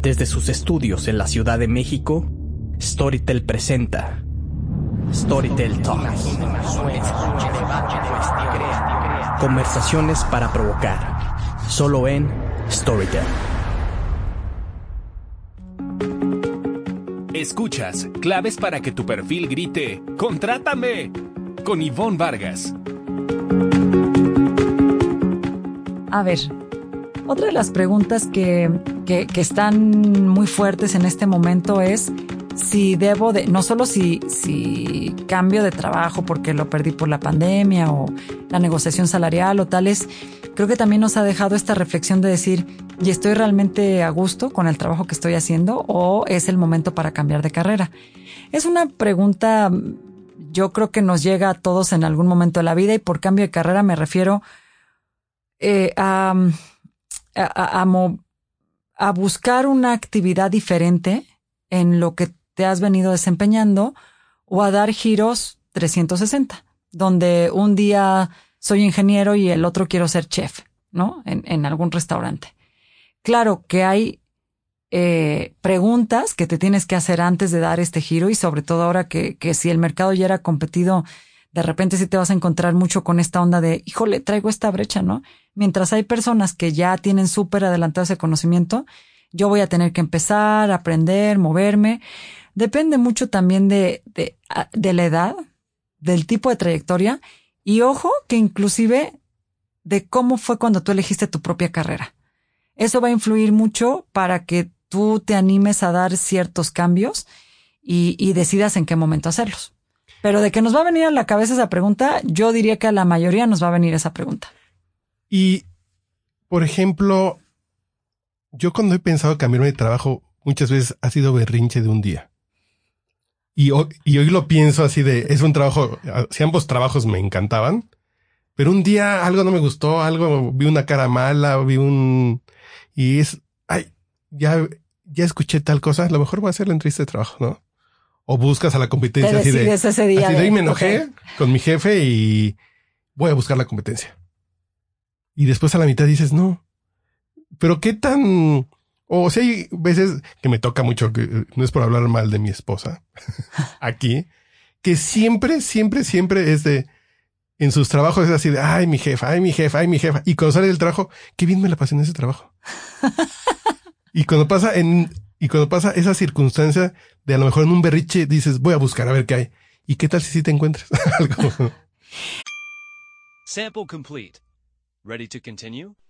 Desde sus estudios en la Ciudad de México, Storytel presenta Storytel Talks. Conversaciones para provocar, solo en Storytel. Escuchas claves para que tu perfil grite ¡Contrátame! Con Ivonne Vargas. A ver, otra de las preguntas que están muy fuertes en este momento es si debo de, no solo si cambio de trabajo porque lo perdí por la pandemia o la negociación salarial o tales, creo que también nos ha dejado esta reflexión de decir, ¿y estoy realmente a gusto con el trabajo que estoy haciendo o es el momento para cambiar de carrera? Es una pregunta, yo creo que nos llega a todos en algún momento de la vida, y por cambio de carrera me refiero a buscar una actividad diferente en lo que te has venido desempeñando o a dar giros 360, donde un día soy ingeniero y el otro quiero ser chef, ¿no? En algún restaurante. Claro que hay preguntas que te tienes que hacer antes de dar este giro, y sobre todo ahora que si el mercado ya era competido, de repente sí te vas a encontrar mucho con esta onda de, híjole, traigo esta brecha, ¿no? Mientras hay personas que ya tienen súper adelantado ese conocimiento, yo voy a tener que empezar a aprender, moverme. Depende mucho también de la edad, del tipo de trayectoria, y ojo que inclusive de cómo fue cuando tú elegiste tu propia carrera. Eso va a influir mucho para que tú te animes a dar ciertos cambios y decidas en qué momento hacerlos. Pero de que nos va a venir a la cabeza esa pregunta, yo diría que a la mayoría nos va a venir esa pregunta. Y, por ejemplo, yo cuando he pensado cambiarme de trabajo, muchas veces ha sido berrinche de un día. Y hoy lo pienso así de, es un trabajo, si ambos trabajos me encantaban, pero un día algo no me gustó, vi una cara mala, y es, ya escuché tal cosa, a lo mejor voy a hacer la entrevista de trabajo, ¿no? O buscas a la competencia así de, ese día así de ahí me enojé con mi jefe y voy a buscar la competencia. Y después a la mitad dices, no, pero qué tan, o sea, hay veces que me toca mucho, que no es por hablar mal de mi esposa aquí, que siempre es de, en sus trabajos es así de, ay, mi jefa. Y cuando sale del trabajo, qué bien me la pasé en ese trabajo. Y cuando pasa esa circunstancia de a lo mejor en un berriche dices, voy a buscar a ver qué hay. ¿Y qué tal si sí te encuentras algo? Sample complete. Ready to continue?